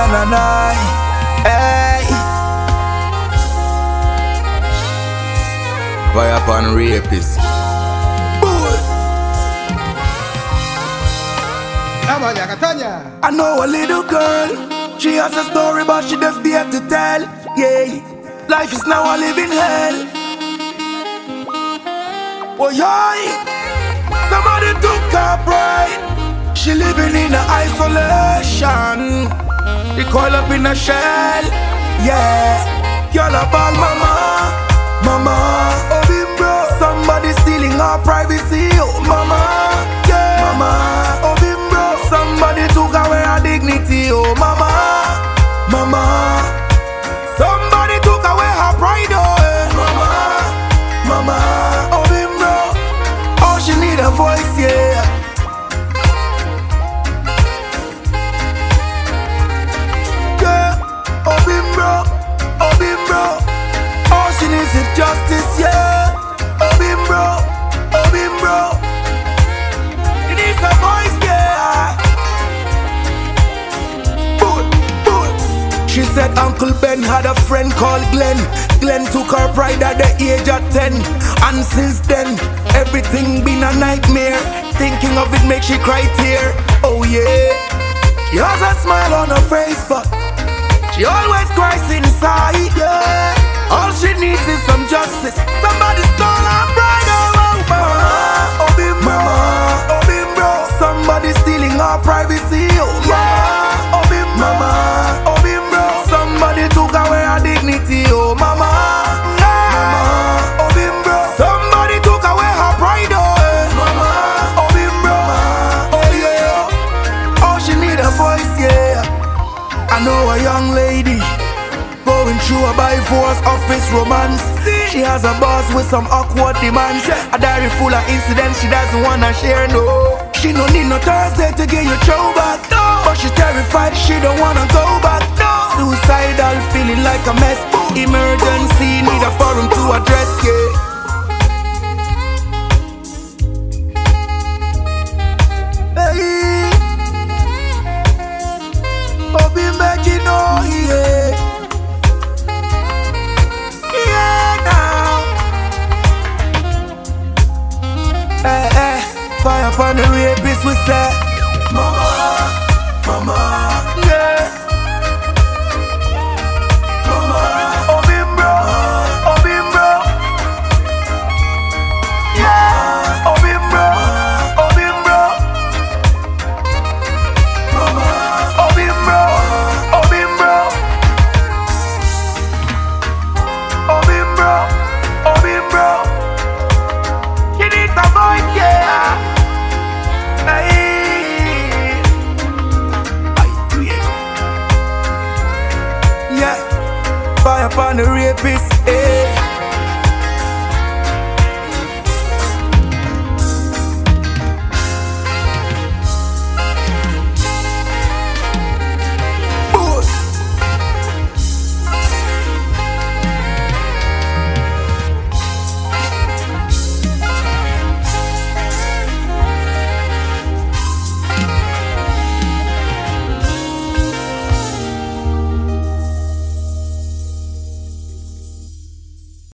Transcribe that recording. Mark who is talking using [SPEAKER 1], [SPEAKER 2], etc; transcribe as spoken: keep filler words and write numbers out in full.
[SPEAKER 1] na na na. Hey. Fire upon rapists. I know a little girl. She has a story but she does fear to tell. Yeah, life is now a living hell. Oh yeah, somebody took her pride. She living in a isolation. They coil up in a shell. Yeah, y'all a ball mama, mama. Oh bimbo, somebody stealing our privacy. Oh mama, yeah, mama. Oh bimbo, somebody took away our dignity. Oh mama, mama. Somebody took away her pride. Oh eh. mama, mama. Oh bimbo, oh she need a voice, yeah. Justice, yeah. Oh, bimbo, oh, bimbo. It is a voice, yeah. Boom, boom. She said Uncle Ben had a friend called Glenn. Glenn took her pride at the age of ten. And since then, everything been a nightmare. Thinking of it makes she cry tear. Oh, yeah. She has a smile on her face, but she always cries inside, yeah. All she needs is some justice. Somebody stole her pride. Oh, oh, oh, oh, bimbo, oh, bimbo. Somebody stealing our privacy. Oh, yeah, oh, bimbo, mama, oh, bimbo. Somebody took away our dignity. Oh, mama, yeah, mama, oh, bimbo. Somebody took away her pride. Oh, eh. mama, oh, bimbo, oh, yeah. Oh, she need a voice, yeah. I know a young lady going through a by force office romance. She has a boss with some awkward demands. A diary full of incidents she doesn't wanna share, no. She no need no Thursday to get your throw back, no. But she's terrified, she don't wanna go back, no. Suicidal, feeling like a mess. Emergency, need a forum to address, yeah. Hey, Obi making no, yeah. Hey, hey, fire upon the rapist, we say mama, mama, yeah. Mama, oh bimbo, oh bimbo, yeah. Oh bimbo, oh bimbo, mama, oh bimbo, oh bimbo, oh bimbo, oh bimbo. Yeah, hey. Yeah, fire upon the rapist, eh.